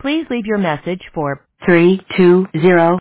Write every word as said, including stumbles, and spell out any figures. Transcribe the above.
Please leave your message for three two zero